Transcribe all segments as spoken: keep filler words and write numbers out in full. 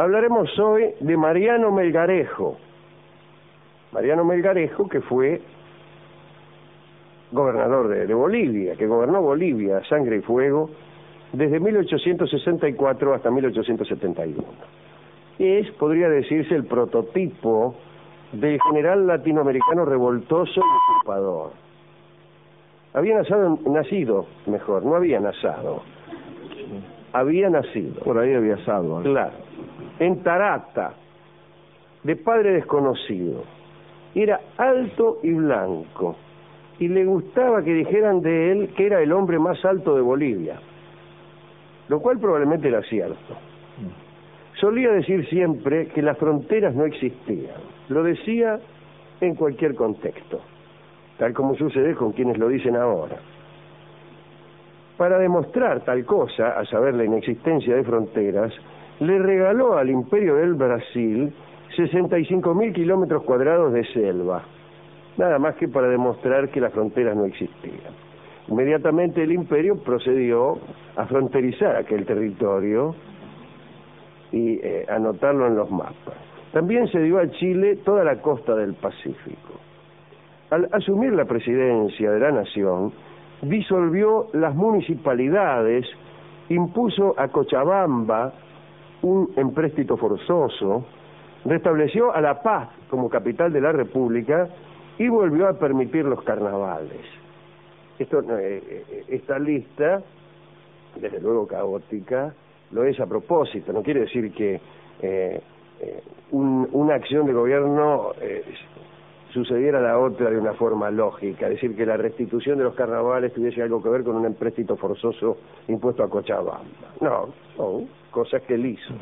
Hablaremos hoy de Mariano Melgarejo. Mariano Melgarejo, que fue gobernador de, de Bolivia, que gobernó Bolivia a sangre y fuego desde mil ochocientos sesenta y cuatro hasta mil ochocientos setenta y uno. Es, podría decirse, el prototipo del general latinoamericano revoltoso y usurpador. Había nacido, nacido, mejor, no había nacido, había nacido. Por ahí había asado. Claro, en Tarata, de padre desconocido. Era alto y blanco, y le gustaba que dijeran de él que era el hombre más alto de Bolivia, lo cual probablemente era cierto. Solía decir siempre que las fronteras no existían. Lo decía en cualquier contexto, tal como sucede con quienes lo dicen ahora. Para demostrar tal cosa, a saber, la inexistencia de fronteras, le regaló al Imperio del Brasil sesenta y cinco mil kilómetros cuadrados de selva, nada más que para demostrar que las fronteras no existían. Inmediatamente el imperio procedió a fronterizar aquel territorio y eh, anotarlo en los mapas. También se dio a Chile toda la costa del Pacífico. Al asumir la presidencia de la nación, disolvió las municipalidades, impuso a Cochabamba un empréstito forzoso, restableció a La Paz como capital de la República y volvió a permitir los carnavales. Esto, eh, esta lista, desde luego caótica, lo es a propósito. No quiere decir que eh, eh, un, una acción de gobierno eh, sucediera a la otra de una forma lógica, es decir, que la restitución de los carnavales tuviese algo que ver con un empréstito forzoso impuesto a Cochabamba. No, son cosas que él hizo.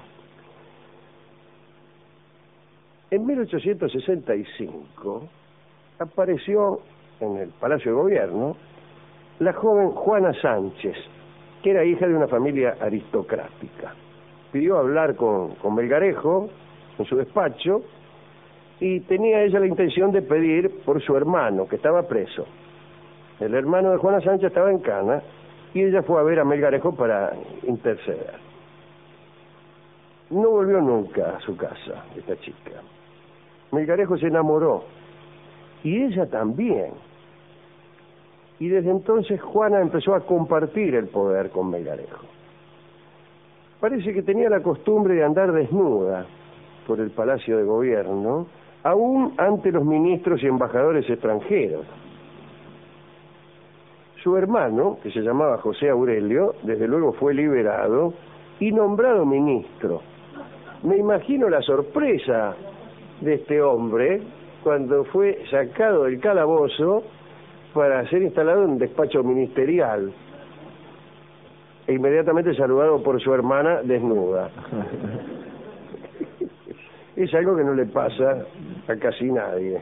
En mil ochocientos sesenta y cinco apareció en el Palacio de Gobierno la joven Juana Sánchez, que era hija de una familia aristocrática. Pidió hablar con, con Melgarejo en su despacho y tenía ella la intención de pedir por su hermano, que estaba preso. El hermano de Juana Sánchez estaba en cana y ella fue a ver a Melgarejo para interceder. No volvió nunca a su casa, esta chica. Melgarejo se enamoró, y ella también. Y desde entonces Juana empezó a compartir el poder con Melgarejo. Parece que tenía la costumbre de andar desnuda por el Palacio de Gobierno, aún ante los ministros y embajadores extranjeros. Su hermano, que se llamaba José Aurelio, desde luego fue liberado y nombrado ministro. Me imagino la sorpresa de este hombre cuando fue sacado del calabozo para ser instalado en un despacho ministerial e inmediatamente saludado por su hermana desnuda. Es algo que no le pasa a casi nadie.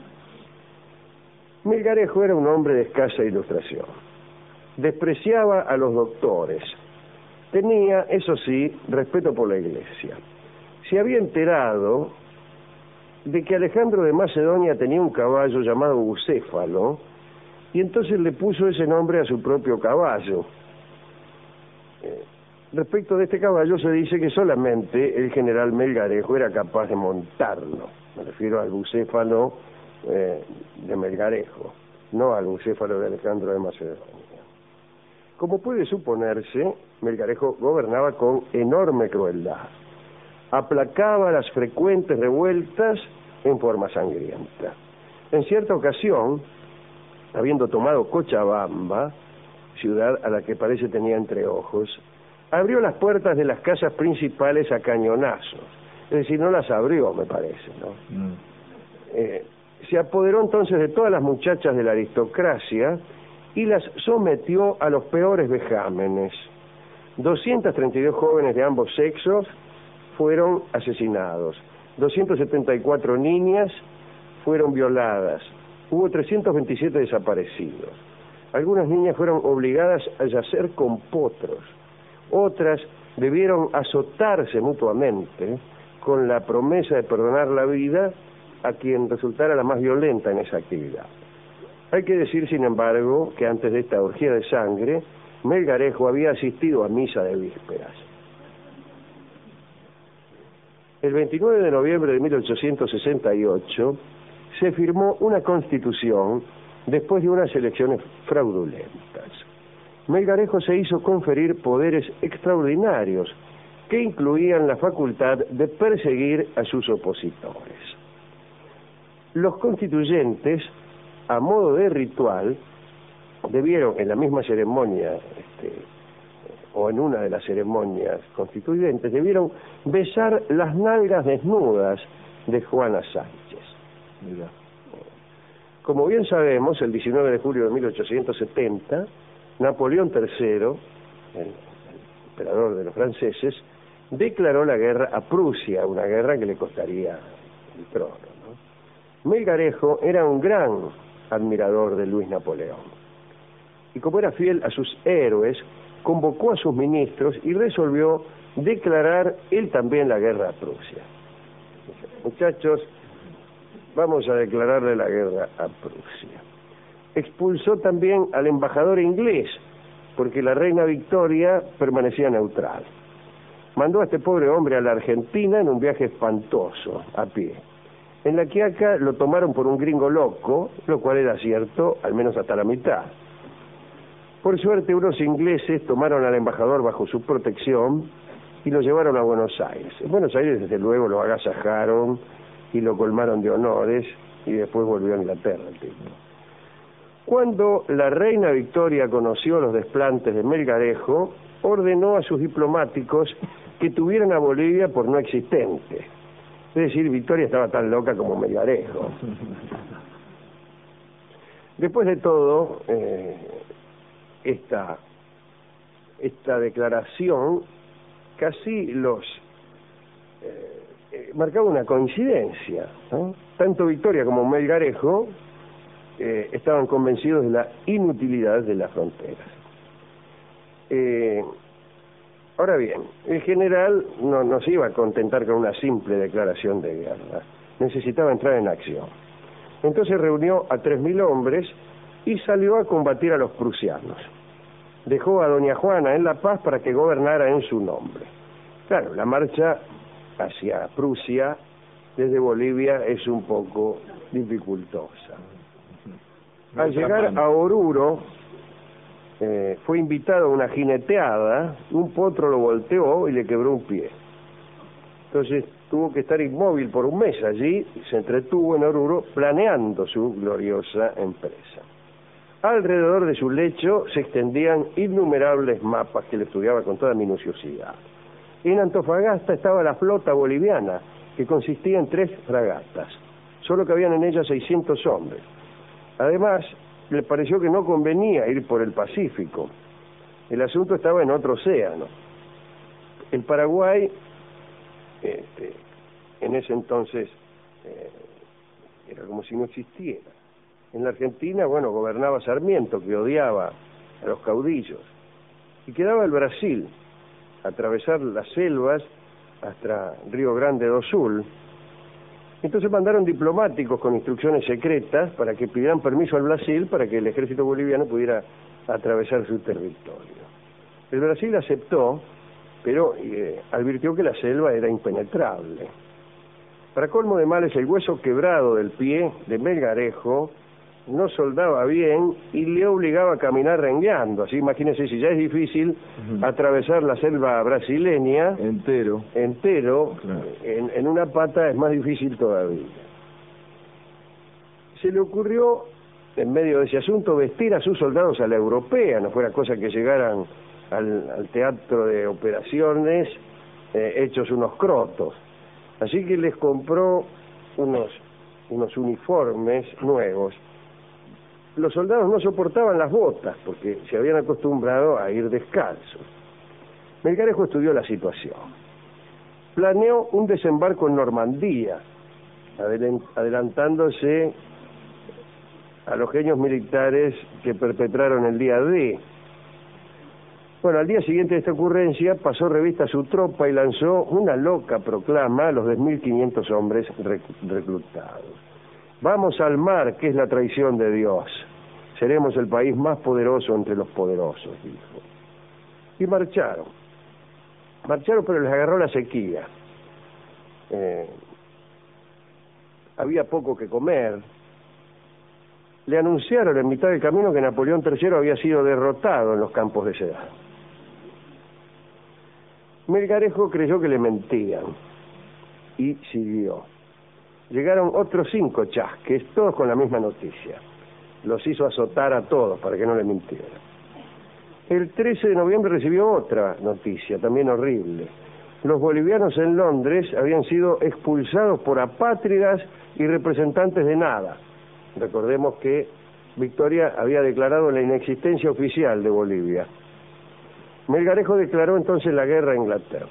Melgarejo era un hombre de escasa ilustración. Despreciaba a los doctores. Tenía, eso sí, respeto por la Iglesia. Se había enterado de que Alejandro de Macedonia tenía un caballo llamado Bucéfalo, y entonces le puso ese nombre a su propio caballo. Eh, respecto de este caballo se dice que solamente el general Melgarejo era capaz de montarlo. Me refiero al Bucéfalo eh, de Melgarejo, no al Bucéfalo de Alejandro de Macedonia. Como puede suponerse, Melgarejo gobernaba con enorme crueldad. Aplacaba las frecuentes revueltas en forma sangrienta. En cierta ocasión, habiendo tomado Cochabamba, ciudad a la que parece tenía entre ojos, abrió las puertas de las casas principales a cañonazos. Es decir, no las abrió, me parece, ¿no? Mm. Eh, se apoderó entonces de todas las muchachas de la aristocracia y las sometió a los peores vejámenes. doscientos treinta y dos jóvenes de ambos sexos fueron asesinados, doscientas setenta y cuatro niñas fueron violadas, hubo trescientos veintisiete desaparecidos. Algunas niñas fueron obligadas a yacer con potros, otras debieron azotarse mutuamente con la promesa de perdonar la vida a quien resultara la más violenta en esa actividad. Hay que decir, sin embargo, que antes de esta orgía de sangre, Melgarejo había asistido a misa de vísperas. el veintinueve de noviembre de mil ochocientos sesenta y ocho se firmó una constitución después de unas elecciones fraudulentas. Melgarejo se hizo conferir poderes extraordinarios que incluían la facultad de perseguir a sus opositores. Los constituyentes, a modo de ritual, debieron en la misma ceremonia, este, o en una de las ceremonias constituyentes, debieron besar las nalgas desnudas de Juana Sánchez. Mira. Como bien sabemos, el diecinueve de julio de mil ochocientos setenta, Napoleón tercero, el, el emperador de los franceses, declaró la guerra a Prusia, una guerra que le costaría el trono, ¿no? Melgarejo era un gran admirador de Luis Napoleón, y como era fiel a sus héroes, convocó a sus ministros y resolvió declarar él también la guerra a Prusia. Muchachos, vamos a declararle la guerra a Prusia. Expulsó también al embajador inglés, porque la reina Victoria permanecía neutral. Mandó a este pobre hombre a la Argentina en un viaje espantoso, a pie. En La Quiaca lo tomaron por un gringo loco, lo cual era cierto, al menos hasta la mitad. Por suerte, unos ingleses tomaron al embajador bajo su protección y lo llevaron a Buenos Aires. En Buenos Aires, desde luego, lo agasajaron y lo colmaron de honores, y después volvió a Inglaterra el tipo. Cuando la reina Victoria conoció los desplantes de Melgarejo, ordenó a sus diplomáticos que tuvieran a Bolivia por no existente. Es decir, Victoria estaba tan loca como Melgarejo. Después de todo, eh, esta, esta declaración casi los eh, eh, marcaba una coincidencia, ¿no? Tanto Victoria como Melgarejo eh, estaban convencidos de la inutilidad de las fronteras. Eh, ahora bien, el general no, no se iba a contentar con una simple declaración de guerra, necesitaba entrar en acción. Entonces reunió a tres mil hombres y salió a combatir a los prusianos. Dejó a doña Juana en La Paz para que gobernara en su nombre. Claro, la marcha hacia Prusia desde Bolivia es un poco dificultosa. Al llegar a Oruro, eh, fue invitado a una jineteada, un potro lo volteó y le quebró un pie. Entonces tuvo que estar inmóvil por un mes allí, y se entretuvo en Oruro planeando su gloriosa empresa. Alrededor de su lecho se extendían innumerables mapas que le estudiaba con toda minuciosidad. En Antofagasta estaba la flota boliviana, que consistía en tres fragatas, solo que habían en ella seiscientos hombres. Además, le pareció que no convenía ir por el Pacífico. El asunto estaba en otro océano. El Paraguay, este, en ese entonces, eh, era como si no existiera. En la Argentina, bueno, gobernaba Sarmiento, que odiaba a los caudillos. Y quedaba el Brasil, atravesar las selvas hasta Río Grande do Sul. Entonces mandaron diplomáticos con instrucciones secretas para que pidieran permiso al Brasil para que el ejército boliviano pudiera atravesar su territorio. El Brasil aceptó, pero eh, advirtió que la selva era impenetrable. Para colmo de males, el hueso quebrado del pie de Melgarejo no soldaba bien y le obligaba a caminar rengueando. Así, imagínense, si ya es difícil uh-huh. atravesar la selva brasileña entero, entero claro. en, en una pata es más difícil todavía. Se le ocurrió, en medio de ese asunto, vestir a sus soldados a la europea, no fuera cosa que llegaran al, al teatro de operaciones eh, hechos unos crotos. Así que les compró unos, unos uniformes nuevos. Los soldados no soportaban las botas porque se habían acostumbrado a ir descalzos. Melgarejo estudió la situación. Planeó un desembarco en Normandía, adelantándose a los genios militares que perpetraron el día D. Bueno, al día siguiente de esta ocurrencia pasó revista a su tropa y lanzó una loca proclama a los dos mil quinientos hombres reclutados. Vamos al mar, que es la traición de Dios. Seremos el país más poderoso entre los poderosos, dijo. Y marcharon. Marcharon, pero les agarró la sequía. eh, había poco que comer. Le anunciaron en mitad del camino que Napoleón tercero había sido derrotado en los campos de Sedan. Melgarejo creyó que le mentían y siguió. Llegaron otros cinco chasques, todos con la misma noticia. Los hizo azotar a todos para que no le mintieran. El trece de noviembre recibió otra noticia, también horrible. Los bolivianos en Londres habían sido expulsados por apátridas y representantes de nada. Recordemos que Victoria había declarado la inexistencia oficial de Bolivia. Melgarejo declaró entonces la guerra a Inglaterra.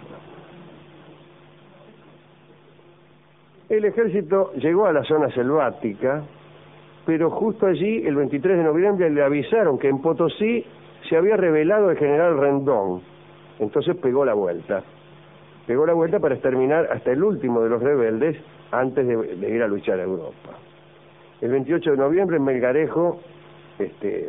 El ejército llegó a la zona selvática, pero justo allí, el veintitrés de noviembre, le avisaron que en Potosí se había rebelado el general Rendón. Entonces pegó la vuelta. Pegó la vuelta para exterminar hasta el último de los rebeldes antes de, de ir a luchar a Europa. El veintiocho de noviembre, Melgarejo este,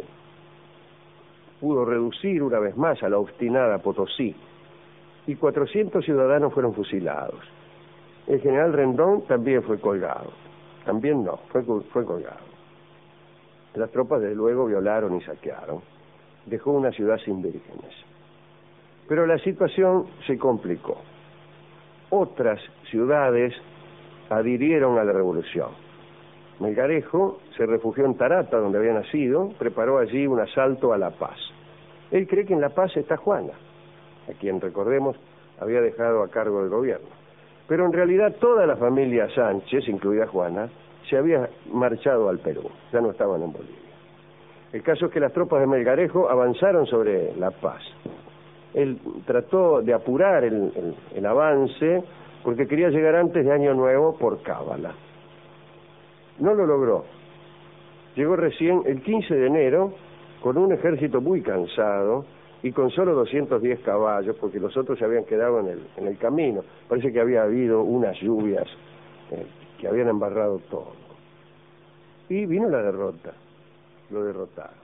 pudo reducir una vez más a la obstinada Potosí y cuatrocientos ciudadanos fueron fusilados. El general Rendón también fue colgado. También no, fue, fue colgado. Las tropas, desde luego, violaron y saquearon. Dejó una ciudad sin vírgenes. Pero la situación se complicó. Otras ciudades adhirieron a la revolución. Melgarejo se refugió en Tarata, donde había nacido, preparó allí un asalto a La Paz. Él cree que en La Paz está Juana, a quien, recordemos, había dejado a cargo del gobierno. Pero en realidad toda la familia Sánchez, incluida Juana, se había marchado al Perú, ya no estaban en Bolivia. El caso es que las tropas de Melgarejo avanzaron sobre La Paz. Él trató de apurar el, el, el avance porque quería llegar antes de Año Nuevo por cábala. No lo logró. Llegó recién el quince de enero con un ejército muy cansado y con solo doscientos diez caballos, porque los otros se habían quedado en el, en el camino. Parece que había habido unas lluvias eh, que habían embarrado todo. Y vino la derrota. Lo derrotaron.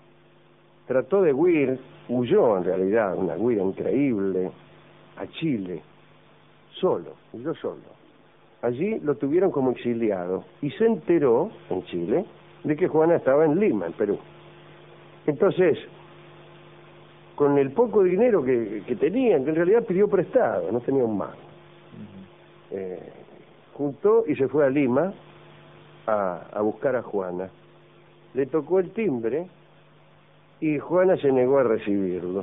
Trató de huir, huyó en realidad, una huida increíble, a Chile, solo, huyó solo. Allí lo tuvieron como exiliado y se enteró, en Chile, de que Juana estaba en Lima, en Perú. Entonces, con el poco dinero que, que tenía, que en realidad pidió prestado, no tenía un mango, uh-huh. eh, juntó y se fue a Lima a, a buscar a Juana. Le tocó el timbre y Juana se negó a recibirlo.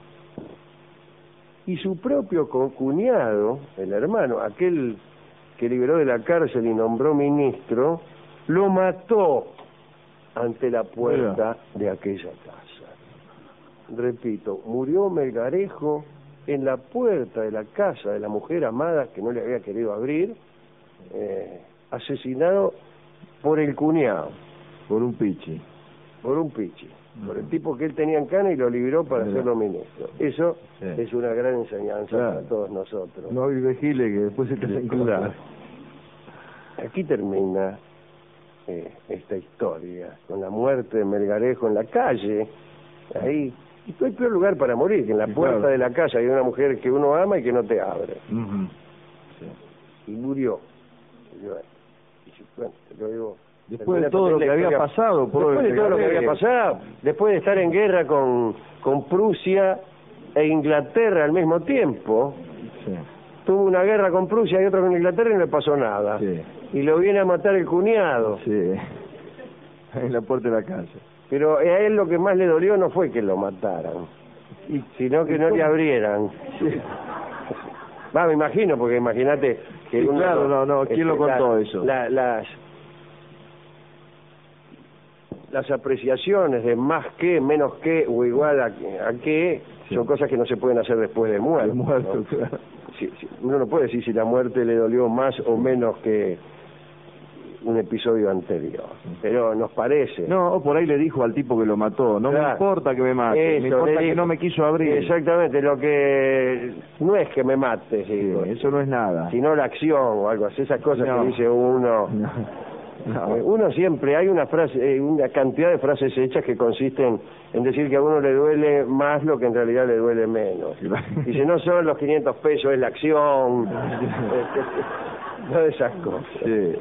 Y su propio cuñado, el hermano, aquel que liberó de la cárcel y nombró ministro, lo mató ante la puerta de aquella casa. Repito, murió Melgarejo en la puerta de la casa de la mujer amada que no le había querido abrir, eh, asesinado por el cuñado. Por un pichi. Por un pichi. Uh-huh. Por el tipo que él tenía en cana y lo liberó para Mira. hacerlo ministro. Eso sí. es una gran enseñanza claro. para todos nosotros. No vive Gile que después se te hacen cruzar. Aquí termina eh, esta historia, con la muerte de Melgarejo en la calle, ahí. Y no hay peor lugar para morir que en la puerta claro. de la casa hay una mujer que uno ama y que no te abre. Uh-huh. Sí. Y murió. Y bueno, y bueno, te lo digo. Después de todo lo que había pasado, después de todo lo que había pasado, después de estar en guerra con, con Prusia e Inglaterra al mismo tiempo, sí. tuvo una guerra con Prusia y otra con Inglaterra y no le pasó nada. Sí. Y lo viene a matar el cuñado. Sí, en la puerta de la casa. Pero a él lo que más le dolió no fue que lo mataran, y, sino que no le abrieran. Sí. Va, me imagino, porque imagínate que... Sí, uno, claro, no, no, ¿quién este, lo contó la, eso? La, las... las apreciaciones de más que, menos que o igual a, a que sí. son cosas que no se pueden hacer después de muerto. De muerto, ¿no? Claro. Sí, sí. Uno no puede decir si la muerte le dolió más o menos que un episodio anterior, pero nos parece. No, o por ahí le dijo al tipo que lo mató, no claro. me importa que me mate, Eso, me importa que dijo, no me quiso abrir. Exactamente, lo que no es que me mate, sí, eso no es nada. Sino la acción o algo así, esas cosas no. que dice uno. No. No. Eh, uno siempre, hay una frase, eh, una cantidad de frases hechas que consisten en decir que a uno le duele más lo que en realidad le duele menos. Y si no son los quinientos pesos, es la acción, no de esas cosas. Sí.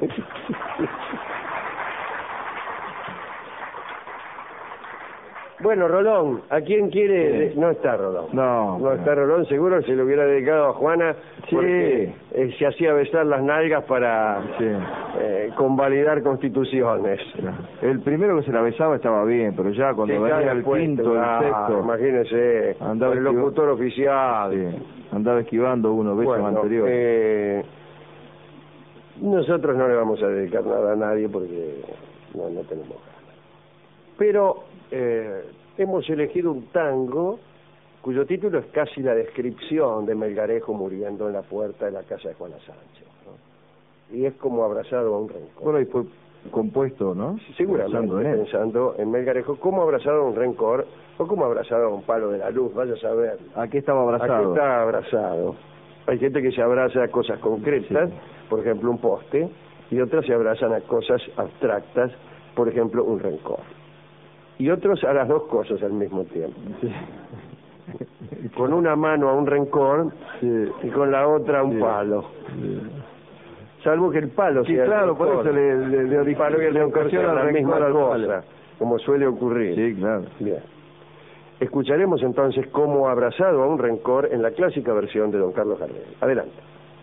Bueno, Rolón, ¿a quién quiere? Sí. No está Rolón. No. No está Rolón, seguro se lo hubiera dedicado a Juana, sí. Porque eh, se hacía besar las nalgas para sí. eh, convalidar constituciones. El primero que se la besaba estaba bien, pero ya cuando venía el quinto, el sexto... Imagínese, andaba el locutor oficial. Sí. Andaba esquivando uno, besos bueno, anteriores. Eh, nosotros no le vamos a dedicar nada a nadie porque no, no tenemos ganas. Pero... Eh, hemos elegido un tango cuyo título es casi la descripción de Melgarejo muriendo en la puerta de la casa de Juana Sánchez, ¿no? Y es como abrazado a un rencor. Bueno, y fue compuesto, ¿no? Seguramente, pensando en, pensando en Melgarejo, como abrazado a un rencor o como abrazado a un palo de la luz, vaya a saber. ¿A qué estaba abrazado? ¿A qué estaba abrazado? Hay gente que se abraza a cosas concretas, sí. Por ejemplo un poste, y otras se abrazan a cosas abstractas, por ejemplo un rencor. Y otros a las dos cosas al mismo tiempo. Sí. Con una mano a un rencor sí. Y con la otra a un sí. palo. Sí. Salvo que el palo sí, sea claro, el por eso le, le, le, el palo y el rencor sean la misma cosa, como suele ocurrir. Sí, claro. Bien. Escucharemos entonces cómo abrazado a un rencor en la clásica versión de don Carlos Gardel. Adelante.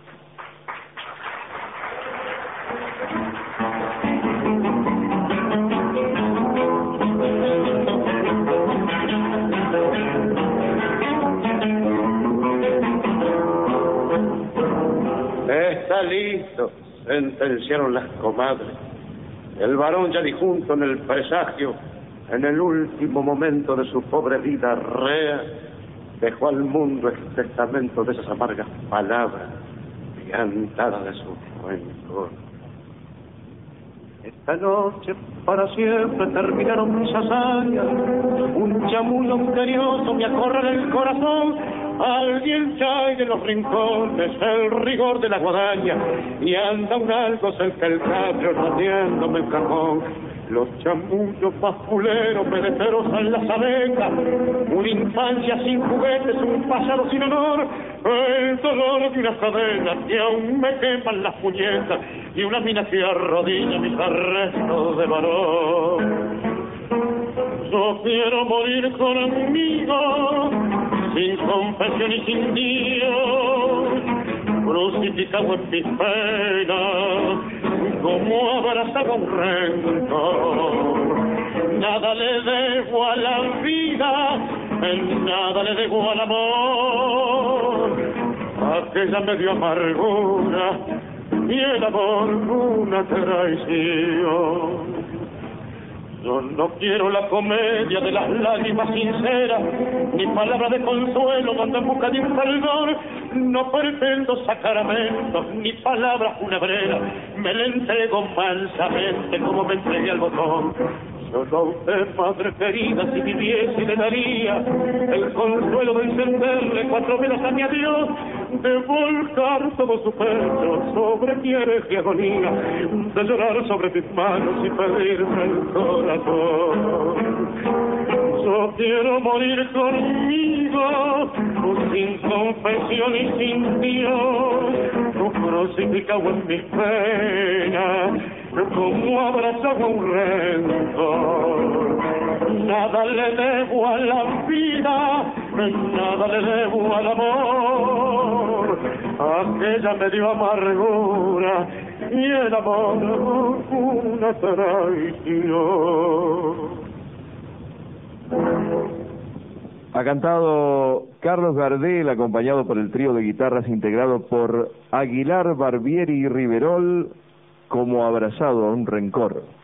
Está listo, sentenciaron las comadres. El varón ya dijunto en el presagio, en el último momento de su pobre vida rea, dejó al mundo el testamento de esas amargas palabras, piantadas de su rencor. Esta noche para siempre terminaron mis hazañas, un chamullo misterioso me acorrala el corazón, alguien trae de los rincones el rigor de la guadaña y anda un algo cerca del cabrio radiándome el cajón. Los chamullos basculeros me destrozan las abejas, una infancia sin juguetes, un pasado sin honor, el dolor de unas cadenas que aún me queman las puñetas y una mina que arrodilla mis arrestos de valor. Yo quiero morir conmigo, sin confesión y sin Dios, crucificado en mis penas, como abrazado a un rencor. Nada le debo a la vida, en nada le debo al amor. Aquella me dio amargura y el amor una traición. Yo no quiero la comedia de las lágrimas sinceras, ni palabras de consuelo cuando en busca de un perdón. No pretendo sacramentos, ni palabras funebreras, me le entrego mansamente como me entregué al botón. Solo a usted, madre querida, si viviese le daría el consuelo de encenderle cuatro velas a mi adiós, de volcar todo su pecho sobre mi hereje agonía, de llorar sobre mis manos y pedirme el corazón. Yo quiero morir conmigo, sin confesión y sin Dios, crucificado en mis penas, como abrazado a un rencor. Nada le debo a la vida, nada le debo al amor. Aquella me dio amargura y el amor una traición. Ha cantado Carlos Gardel, acompañado por el trío de guitarras integrado por Aguilar, Barbieri y Riverol, como abrazado a un rencor.